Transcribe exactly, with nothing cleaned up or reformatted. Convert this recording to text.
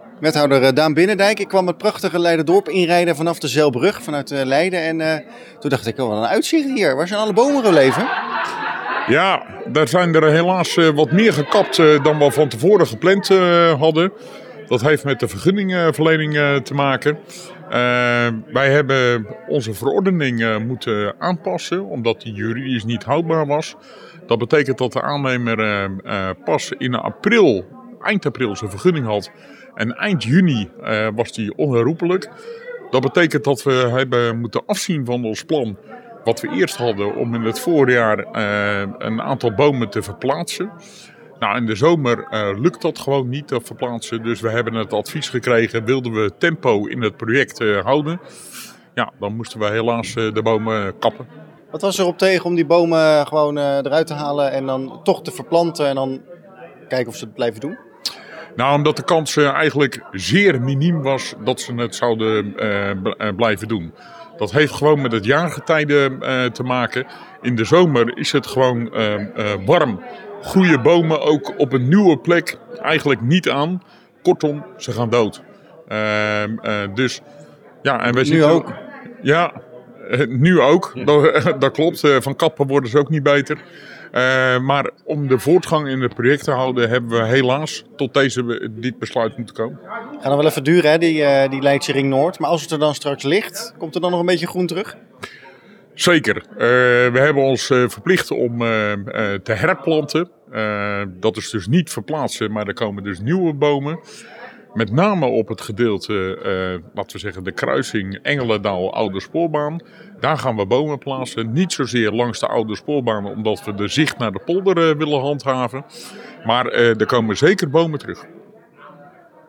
Wethouder Daan Binnendijk, ik kwam het prachtige Leiderdorp inrijden vanaf de Zeilbrug, vanuit uh, Leiden. En uh, toen dacht ik, oh, wat een uitzicht hier. Waar zijn alle bomen gebleven? Ja, daar zijn er helaas uh, wat meer gekapt uh, dan we van tevoren gepland uh, hadden. Dat heeft met de vergunningverlening uh, te maken. Uh, wij hebben onze verordening uh, moeten aanpassen, omdat die juridisch niet houdbaar was. Dat betekent dat de aannemer uh, uh, pas in april, eind april zijn vergunning had. En eind juni uh, was die onherroepelijk. Dat betekent dat we hebben moeten afzien van ons plan wat we eerst hadden om in het voorjaar uh, een aantal bomen te verplaatsen. Nou, in de zomer uh, lukt dat gewoon niet te verplaatsen. Dus we hebben het advies gekregen, wilden we tempo in het project uh, houden. Ja, dan moesten we helaas uh, de bomen kappen. Wat was er op tegen om die bomen gewoon uh, eruit te halen en dan toch te verplanten en dan kijken of ze het blijven doen? Nou, omdat de kans uh, eigenlijk zeer miniem was dat ze het zouden uh, b- uh, blijven doen. Dat heeft gewoon met het jaargetijde uh, te maken. In de zomer is het gewoon uh, uh, warm. Groeien bomen ook op een nieuwe plek eigenlijk niet aan. Kortom, ze gaan dood. Uh, uh, dus ja, en wij nu zitten ook. Ja, uh, nu ook. Ja. Dat, dat klopt. Uh, van kappen worden ze ook niet beter. Uh, maar om de voortgang in het project te houden, hebben we helaas tot deze, dit besluit moeten komen. Gaat dan wel even duren, hè, die, uh, die Leidse Ring Noord. Maar als het er dan straks ligt, komt er dan nog een beetje groen terug? Zeker. Uh, we hebben ons uh, verplicht om uh, uh, te herplanten. Uh, dat is dus niet verplaatsen, maar er komen dus nieuwe bomen. Met name op het gedeelte, uh, laten we zeggen, de kruising Engelendaal-Oude Spoorbaan. Daar gaan we bomen plaatsen. Niet zozeer langs de oude spoorbaan, omdat we de zicht naar de polder uh, willen handhaven. Maar uh, er komen zeker bomen terug.